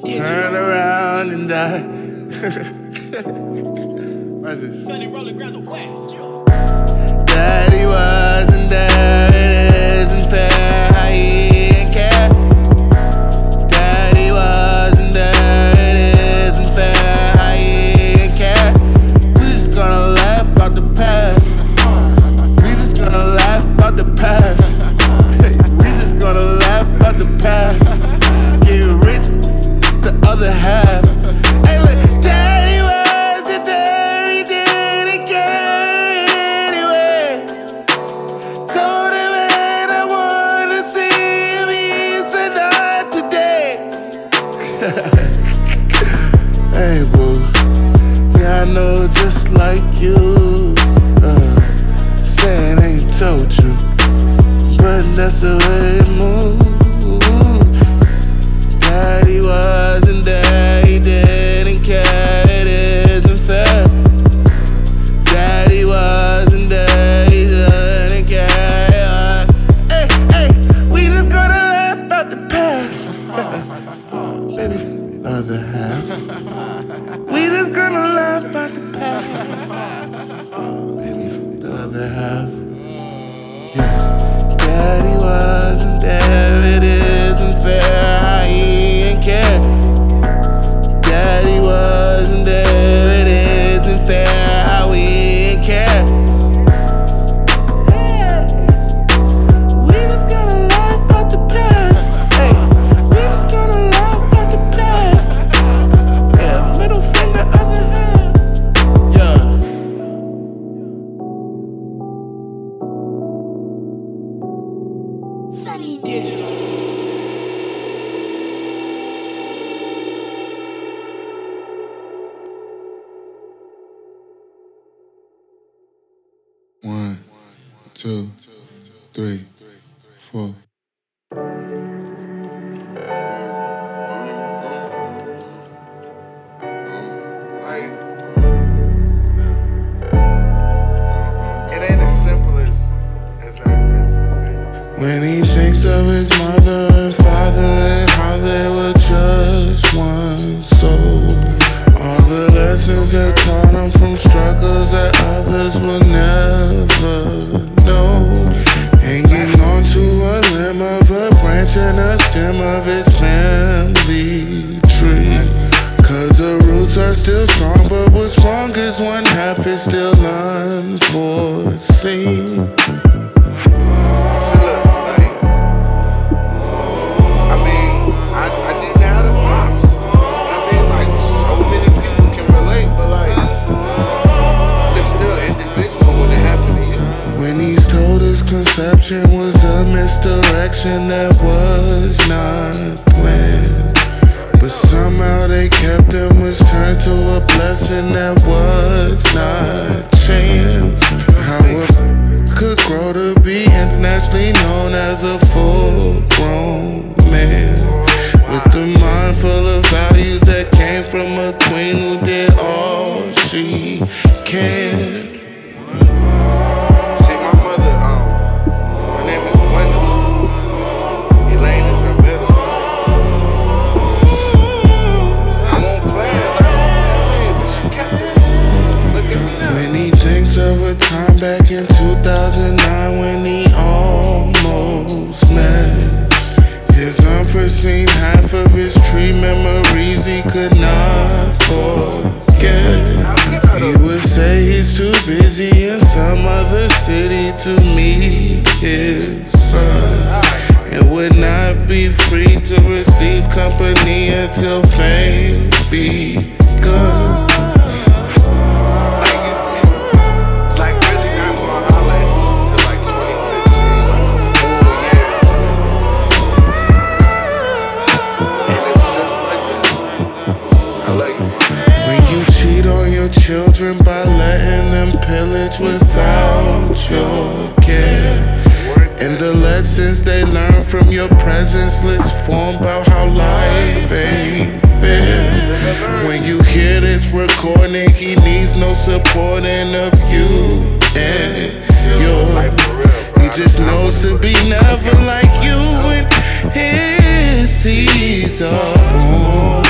turn around and die. What's this? Sunny rolling grounds of wax. Daddy wasn't there, it isn't fair how he didn't care. Daddy wasn't there, it isn't fair how he didn't care. We just gonna laugh about the past. We just gonna laugh about the past. We just gonna laugh about the past. Get rich, the other half. Hey, look, Daddy wasn't there, he didn't care anyway. Told him that I wanna see him, he said not today. Hey boo, yeah I know just like you. Saying ain't told you, but that's the way it moves. Daddy wasn't there, he didn't care, it isn't fair. Daddy wasn't there, he didn't care. Hey, hey, we just gonna laugh about the past. Baby, the other half. We just gonna laugh about the past. Baby, the other half. Yeah. Daddy wasn't there, it isn't fair how he didn't care. Daddy wasn't there, it isn't fair how we didn't care. We just gonna laugh about the past. Hey, we just gonna laugh about the past. Yeah, middle finger, other hand. Yeah. Sunny Digital. One, two, three, four. It ain't as simple as that. When he thinks of his mother and father and how they were just one soul. All the lessons that taught him from struggles that others will never know. Hanging on to a limb of a branch and a stem of his family tree. Cause the roots are still strong, but what's wrong is one half is still unforeseen. Conception was a misdirection that was not planned, but somehow they kept him, was turned to a blessing that was not chanced. How a could grow to be internationally known as a full-grown man, with a mind full of values that came from a queen who did all she can. Of a time back in 2009 when he almost met his unforeseen half of his tree memories he could not forget. He would say he's too busy in some other city to meet his son, and would not be free to receive company until fame begun. Children by letting them pillage without your care, and the lessons they learn from your presence, let's form about how life ain't fair. When you hear this recording, he needs no supporting of you and yours. He just knows to be never like you, and his seeds are born.